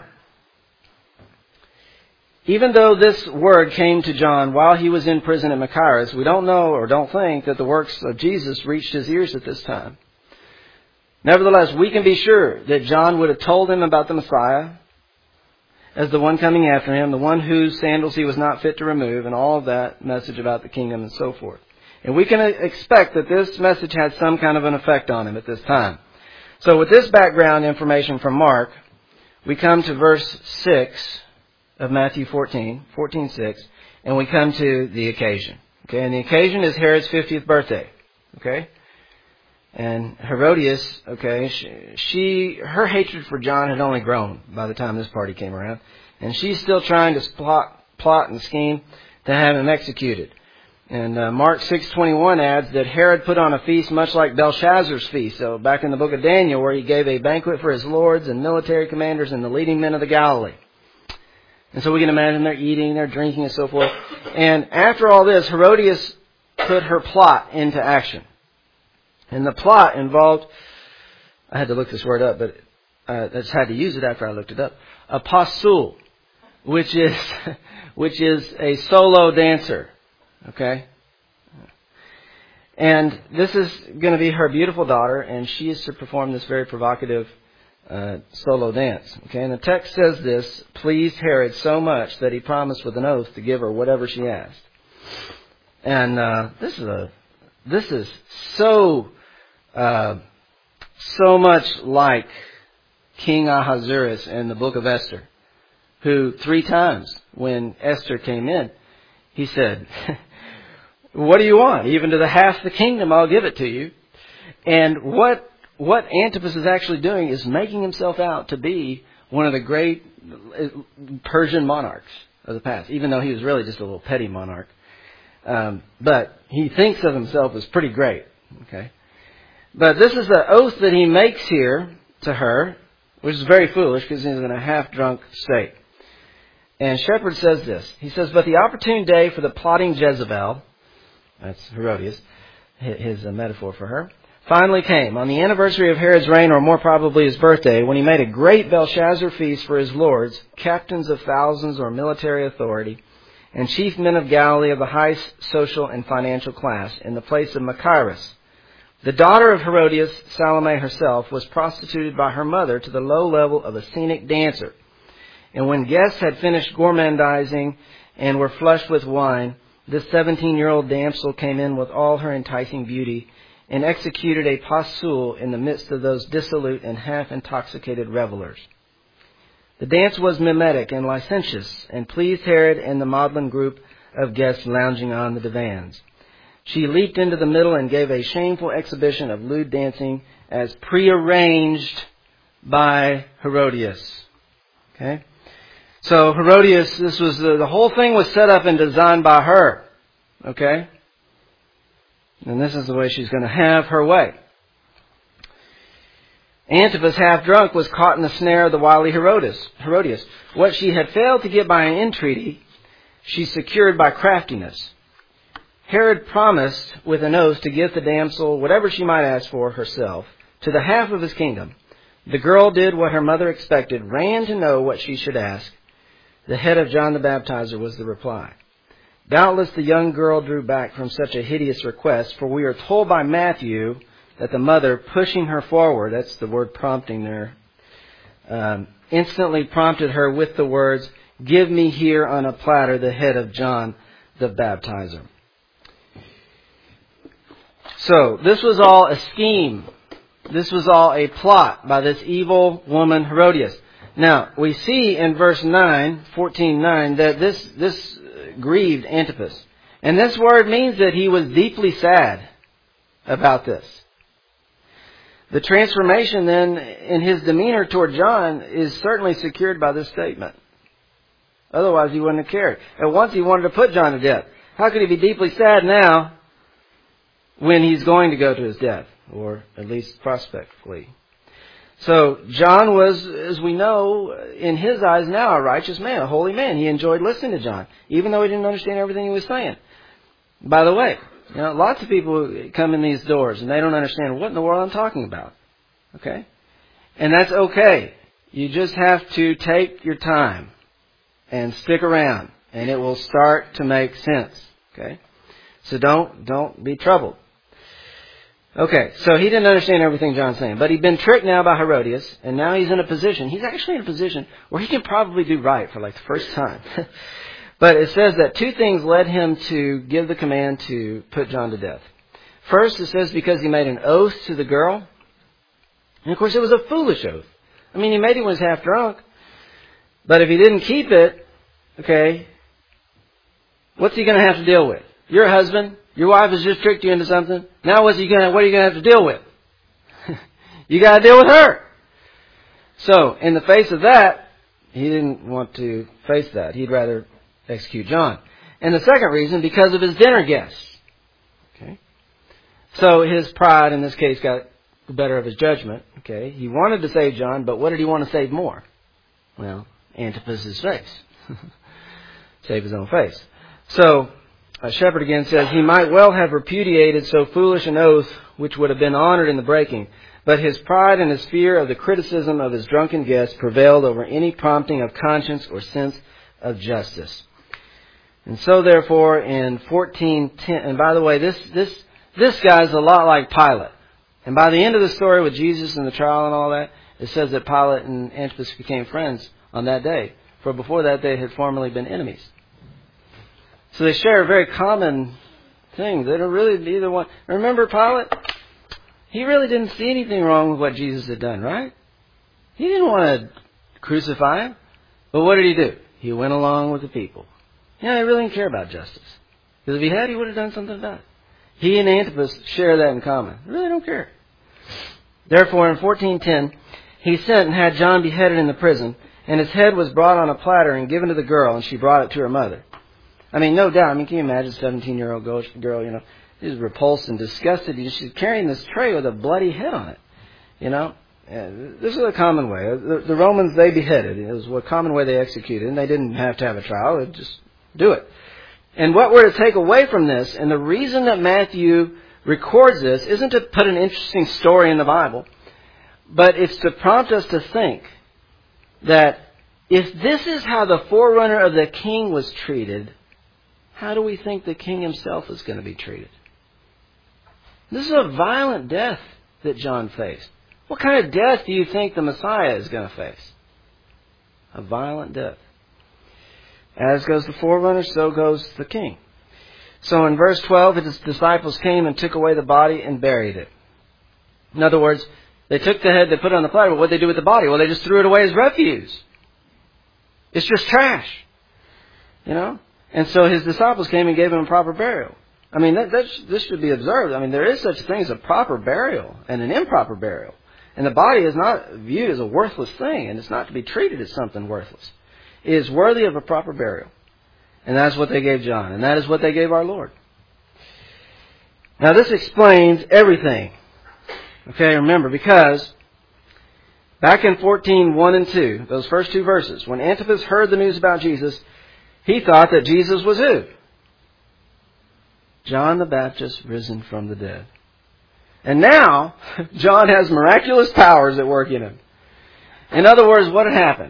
even though this word came to John while he was in prison at Machaerus, we don't know or don't think that the works of Jesus reached his ears at this time. Nevertheless, we can be sure that John would have told him about the Messiah as the one coming after him, the one whose sandals he was not fit to remove, and all of that message about the kingdom and so forth. And we can expect that this message had some kind of an effect on him at this time. So with this background information from Mark, we come to verse 6 of Matthew 14:6, and we come to the occasion. Okay, and the occasion is Herod's 50th birthday. Okay? And Herodias, okay, her hatred for John had only grown by the time this party came around. And she's still trying to plot and scheme to have him executed. And Mark 6:21 adds that Herod put on a feast much like Belshazzar's feast. So back in the book of Daniel, where he gave a banquet for his lords and military commanders and the leading men of the Galilee. And so we can imagine they're eating, they're drinking, and so forth. And after all this, Herodias put her plot into action. And the plot involved, I had to look this word up, but I just had to use it after I looked it up. A pasul, which is a solo dancer. Okay? And this is going to be her beautiful daughter, and she is to perform this very provocative solo dance. Okay? And the text says this pleased Herod so much that he promised with an oath to give her whatever she asked. And this is so much like King Ahasuerus in the book of Esther, who 3 times when Esther came in, he said, what do you want? Even to the half the kingdom, I'll give it to you. And what Antipas is actually doing is making himself out to be one of the great Persian monarchs of the past, even though he was really just a little petty monarch. But he thinks of himself as pretty great. Okay, but this is the oath that he makes here to her, which is very foolish because he's in a half-drunk state. And Shepherd says this. He says, but the opportune day for the plotting Jezebel, that's Herodias, his metaphor for her, finally came on the anniversary of Herod's reign, or more probably his birthday, when he made a great Belshazzar feast for his lords, captains of thousands or military authority, and chief men of Galilee of the highest social and financial class, in the place of Machaerus. The daughter of Herodias, Salome herself, was prostituted by her mother to the low level of a scenic dancer. And when guests had finished gormandizing and were flushed with wine, this 17-year-old damsel came in with all her enticing beauty and executed a pasul in the midst of those dissolute and half-intoxicated revelers. The dance was mimetic and licentious, and pleased Herod and the maudlin group of guests lounging on the divans. She leaped into the middle and gave a shameful exhibition of lewd dancing as prearranged by Herodias. Okay? So Herodias, this was the whole thing was set up and designed by her. Okay? And this is the way she's going to have her way. Antipas, half drunk, was caught in the snare of the wily Herodias. What she had failed to get by an entreaty, she secured by craftiness. Herod promised with an oath to give the damsel whatever she might ask for herself, to the half of his kingdom. The girl did what her mother expected, ran to know what she should ask. The head of John the Baptizer was the reply. Doubtless the young girl drew back from such a hideous request, for we are told by Matthew that the mother, pushing her forward, that's the word prompting there, instantly prompted her with the words, give me here on a platter the head of John the Baptizer. So, this was all a scheme. This was all a plot by this evil woman Herodias. Now, we see in verse 9, 14:9, that this grieved Antipas. And this word means that he was deeply sad about this. The transformation then in his demeanor toward John is certainly secured by this statement. Otherwise he wouldn't have cared. At once he wanted to put John to death. How could he be deeply sad now when he's going to go to his death? Or at least prospectively. So John was, as we know, in his eyes now a righteous man, a holy man. He enjoyed listening to John, even though he didn't understand everything he was saying. By the way, lots of people come in these doors and they don't understand what in the world I'm talking about. Okay? And that's okay. You just have to take your time and stick around and it will start to make sense. Okay? So don't be troubled. Okay, so he didn't understand everything John's saying, but he'd been tricked now by Herodias, and now he's actually in a position where he can probably do right for like the first time. But it says that 2 things led him to give the command to put John to death. First, it says because he made an oath to the girl. And of course, it was a foolish oath. I mean, he made it when he was half drunk. But if he didn't keep it, okay, what's he going to have to deal with? your husband, your wife has just tricked you into something. Now what are you going to have to deal with? You got to deal with her. So, in the face of that, he didn't want to face that. He'd rather execute John. And the second reason, because of his dinner guests. Okay. So his pride in this case got the better of his judgment. Okay. He wanted to save John, but what did he want to save more? Well, Antipas's face. Save his own face. So, Shepherd again says, he might well have repudiated so foolish an oath which would have been honored in the breaking. But his pride and his fear of the criticism of his drunken guests prevailed over any prompting of conscience or sense of justice. And so therefore in 14:10, and by the way, this guy's a lot like Pilate. And by the end of the story with Jesus and the trial and all that, it says that Pilate and Antipas became friends on that day. For before that they had formerly been enemies. So they share a very common thing. They don't really either one. Remember Pilate? He really didn't see anything wrong with what Jesus had done, right? He didn't want to crucify him. But what did he do? He went along with the people. Yeah, he really didn't care about justice. Because if he had, he would have done something about it. He and Antipas share that in common. They really don't care. Therefore, in 14:10, he sent and had John beheaded in the prison, and his head was brought on a platter and given to the girl, and she brought it to her mother. I mean, no doubt. I mean, can you imagine a 17-year-old girl, you know, she's repulsed and disgusted. She's carrying this tray with a bloody head on it, you know. This is a common way. The Romans, they beheaded. It was a common way they executed, and they didn't have to have a trial. They'd just do it. And what we're to take away from this, and the reason that Matthew records this, isn't to put an interesting story in the Bible, but it's to prompt us to think that if this is how the forerunner of the king was treated, how do we think the king himself is going to be treated? This is a violent death that John faced. What kind of death do you think the Messiah is going to face? A violent death. As goes the forerunner, so goes the king. So in verse 12, his disciples came and took away the body and buried it. In other words, they took the head, they put it on the platter, but what did they do with the body? Well, they just threw it away as refuse. It's just trash. You know? And so his disciples came and gave him a proper burial. I mean, this should be observed. I mean, there is such a thing as a proper burial and an improper burial. And the body is not viewed as a worthless thing, and it's not to be treated as something worthless. It is worthy of a proper burial. And that's what they gave John, and that is what they gave our Lord. Now, this explains everything. Okay, remember, because back in 14:1 and 2, those first two verses, when Antipas heard the news about Jesus, he thought that Jesus was who? John the Baptist risen from the dead. And now, John has miraculous powers at work in him. In other words, what had happened?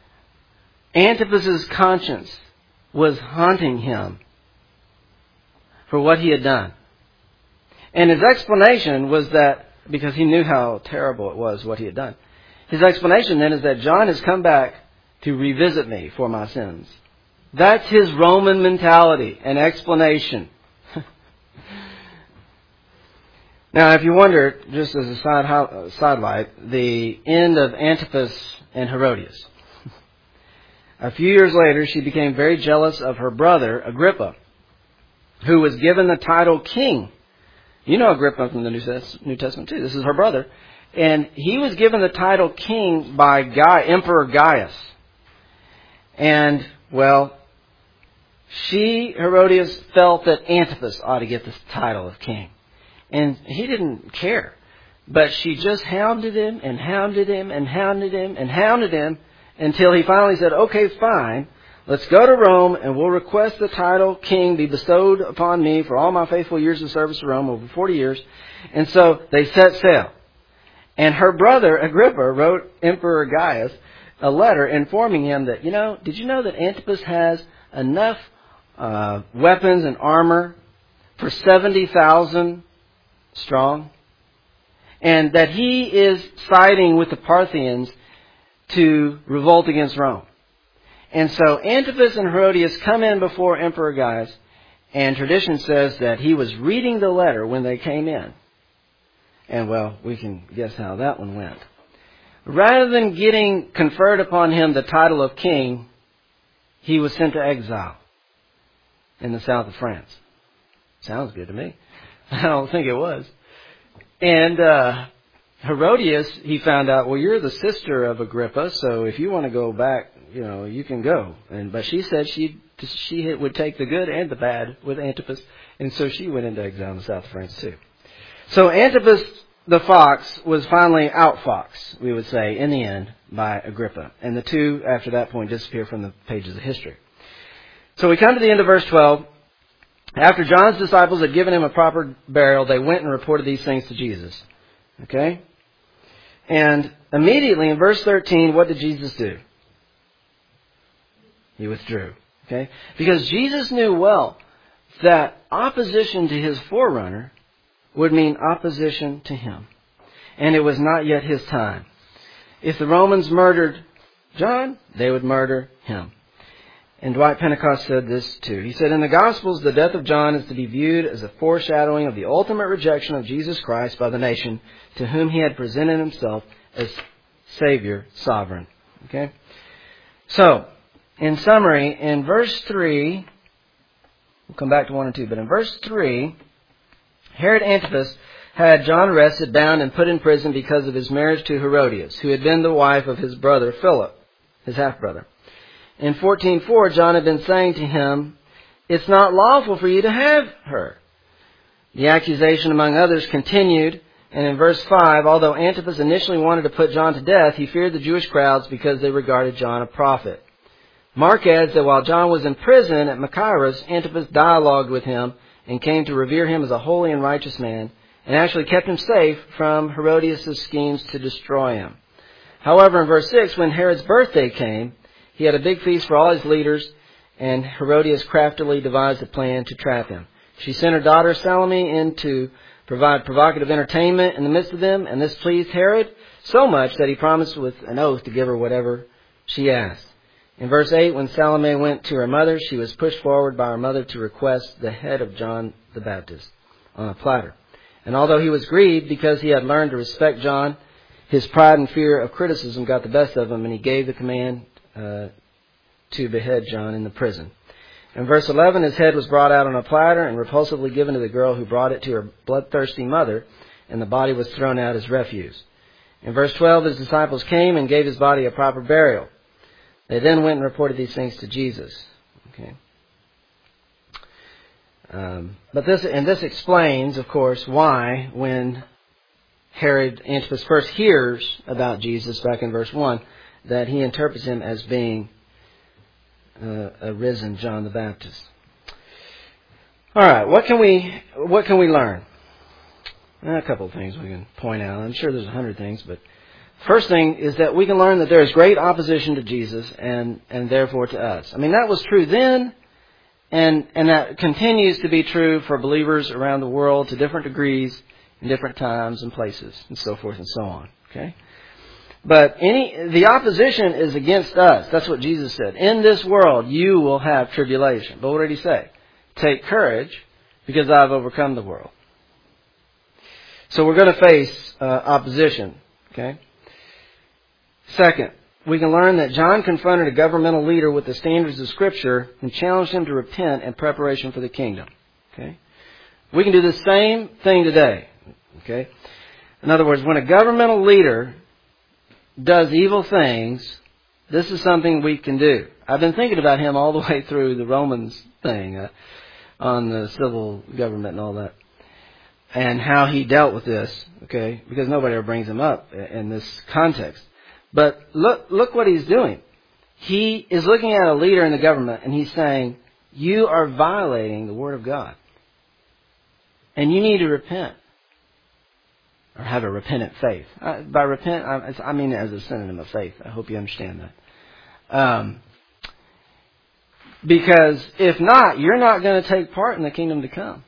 Antipas's conscience was haunting him for what he had done. And his explanation was that, because he knew how terrible it was what he had done, his explanation then is that John has come back to revisit me for my sins. That's his Roman mentality and explanation. Now, if you wonder, just as a sidelight, the end of Antipas and Herodias. A few years later, she became very jealous of her brother, Agrippa, who was given the title king. You know Agrippa from the New Testament too. This is her brother. And he was given the title king by Emperor Gaius. And, well, Herodias, felt that Antipas ought to get this title of king. And he didn't care. But she just hounded him and hounded him and hounded him and hounded him until he finally said, okay, fine, let's go to Rome and we'll request the title king be bestowed upon me for all my faithful years of service to Rome, over 40 years. And so they set sail. And her brother, Agrippa, wrote Emperor Gaius a letter informing him that, did you know that Antipas has enough weapons and armor for 70,000 strong? And that he is siding with the Parthians to revolt against Rome. And so Antipas and Herodias come in before Emperor Gaius, and tradition says that he was reading the letter when they came in. And, well, we can guess how that one went. Rather than getting conferred upon him the title of king, he was sent to exile in the south of France. Sounds good to me. I don't think it was. And Herodias, he found out, well, you're the sister of Agrippa, so if you want to go back, you can go. But she said she would take the good and the bad with Antipas, and so she went into exile in the south of France too. So Antipas the fox was finally outfoxed, we would say, in the end, by Agrippa. And the two, after that point, disappear from the pages of history. So we come to the end of verse 12. After John's disciples had given him a proper burial, they went and reported these things to Jesus. Okay? And immediately in verse 13, what did Jesus do? He withdrew. Okay? Because Jesus knew well that opposition to his forerunner would mean opposition to him. And it was not yet his time. If the Romans murdered John, they would murder him. And Dwight Pentecost said this too. He said, in the Gospels, the death of John is to be viewed as a foreshadowing of the ultimate rejection of Jesus Christ by the nation to whom he had presented himself as Savior, sovereign. Okay? So, in summary, in verse 3, we'll come back to 1 and 2, but in verse 3, Herod Antipas had John arrested, bound, and put in prison because of his marriage to Herodias, who had been the wife of his brother Philip, his half-brother. In 14:4, John had been saying to him, it's not lawful for you to have her. The accusation, among others, continued, and in verse 5, although Antipas initially wanted to put John to death, he feared the Jewish crowds because they regarded John a prophet. Mark adds that while John was in prison at Machaerus, Antipas dialogued with him and came to revere him as a holy and righteous man, and actually kept him safe from Herodias' schemes to destroy him. However, in verse 6, when Herod's birthday came, he had a big feast for all his leaders, and Herodias craftily devised a plan to trap him. She sent her daughter Salome in to provide provocative entertainment in the midst of them, and this pleased Herod so much that he promised with an oath to give her whatever she asked. In verse 8, when Salome went to her mother, she was pushed forward by her mother to request the head of John the Baptist on a platter. And although he was grieved because he had learned to respect John, his pride and fear of criticism got the best of him, and he gave the command to behead John in the prison. In verse 11, his head was brought out on a platter and repulsively given to the girl who brought it to her bloodthirsty mother, and the body was thrown out as refuse. In verse 12, his disciples came and gave his body a proper burial. They then went and reported these things to Jesus. Okay. But this explains, of course, why when Herod Antipas first hears about Jesus back in verse 1, that he interprets him as being a risen John the Baptist. All right, what can we learn? A couple of things we can point out. I'm sure there's 100 things, but first thing is that we can learn that there is great opposition to Jesus and therefore to us. I mean, that was true then, and that continues to be true for believers around the world to different degrees, in different times and places, and so forth and so on. Okay? But the opposition is against us. That's what Jesus said. In this world, you will have tribulation. But what did he say? Take courage, because I have overcome the world. So we're going to face opposition. Okay? Second, we can learn that John confronted a governmental leader with the standards of Scripture and challenged him to repent in preparation for the kingdom. Okay? We can do the same thing today. Okay? In other words, when a governmental leader does evil things, this is something we can do. I've been thinking about him all the way through the Romans thing on the civil government and all that, and how he dealt with this. Okay? Because nobody ever brings him up in this context. But look what he's doing. He is looking at a leader in the government and he's saying, you are violating the Word of God. And you need to repent. Or have a repentant faith. By repent, I mean it as a synonym of faith. I hope you understand that. Because if not, you're not going to take part in the kingdom to come.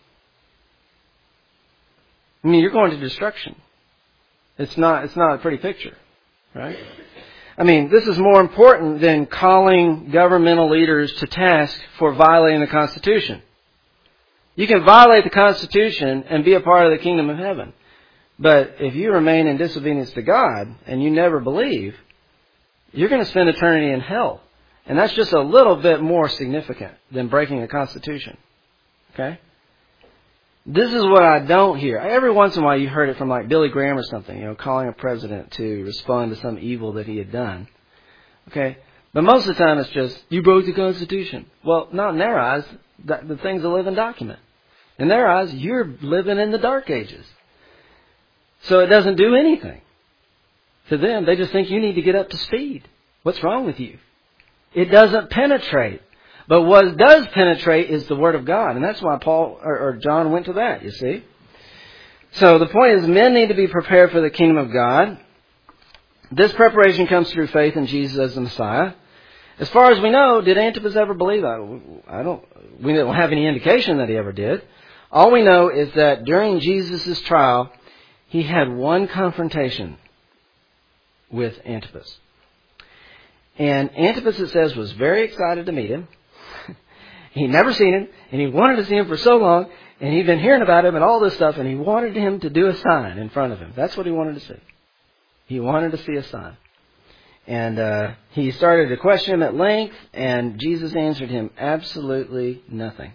I mean, you're going to destruction. It's not a pretty picture. Right? I mean, this is more important than calling governmental leaders to task for violating the Constitution. You can violate the Constitution and be a part of the kingdom of heaven. But if you remain in disobedience to God and you never believe, you're going to spend eternity in hell. And that's just a little bit more significant than breaking the Constitution. Okay? This is what I don't hear. Every once in a while you heard it from like Billy Graham or something, calling a president to respond to some evil that he had done. Okay? But most of the time it's just, you broke the Constitution. Well, not in their eyes. The thing's a living document. In their eyes, you're living in the dark ages. So it doesn't do anything. To them, they just think you need to get up to speed. What's wrong with you? It doesn't penetrate. But what does penetrate is the Word of God. And that's why Paul or John went to that, you see. So the point is, men need to be prepared for the kingdom of God. This preparation comes through faith in Jesus as the Messiah. As far as we know, did Antipas ever believe that? We don't have any indication that he ever did. All we know is that during Jesus' trial, he had one confrontation with Antipas. And Antipas, it says, was very excited to meet him. He'd never seen him, and he wanted to see him for so long, and he'd been hearing about him and all this stuff, and he wanted him to do a sign in front of him. That's what he wanted to see. He wanted to see a sign. And he started to question him at length, and Jesus answered him absolutely nothing.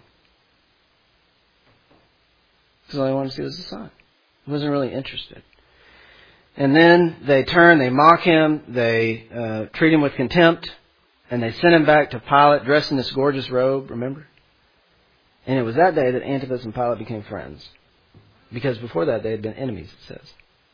Because all he wanted to see was a sign. He wasn't really interested. And then they turn, they mock him, they treat him with contempt, and they sent him back to Pilate dressed in this gorgeous robe, remember? And it was that day that Antipas and Pilate became friends. Because before that they had been enemies, it says.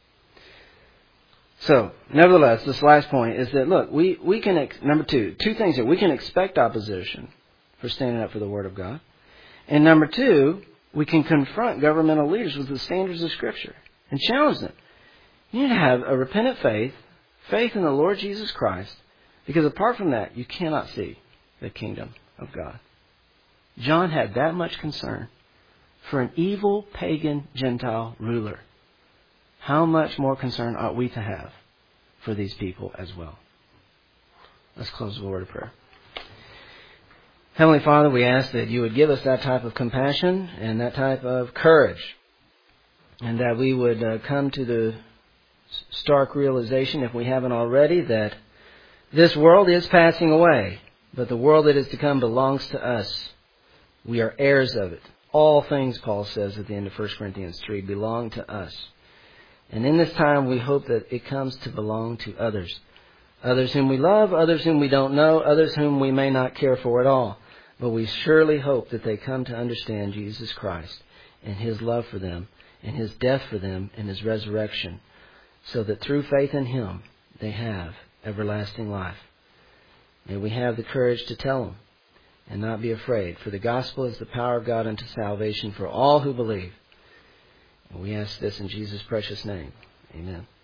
So, nevertheless, this last point is that, look, we can, number two things here. We can expect opposition for standing up for the Word of God. And number two, we can confront governmental leaders with the standards of Scripture and challenge them. You need to have a repentant faith in the Lord Jesus Christ, because apart from that, you cannot see the kingdom of God. John had that much concern for an evil, pagan, Gentile ruler. How much more concern ought we to have for these people as well? Let's close with a word of prayer. Heavenly Father, we ask that you would give us that type of compassion and that type of courage, and that we would come to the stark realization, if we haven't already, that this world is passing away, but the world that is to come belongs to us. We are heirs of it. All things, Paul says at the end of 1 Corinthians 3, belong to us. And in this time, we hope that it comes to belong to others. Others whom we love, others whom we don't know, others whom we may not care for at all. But we surely hope that they come to understand Jesus Christ and His love for them and His death for them and His resurrection, so that through faith in Him, they have everlasting life. May we have the courage to tell them and not be afraid, for the gospel is the power of God unto salvation for all who believe. And we ask this in Jesus' precious name. Amen.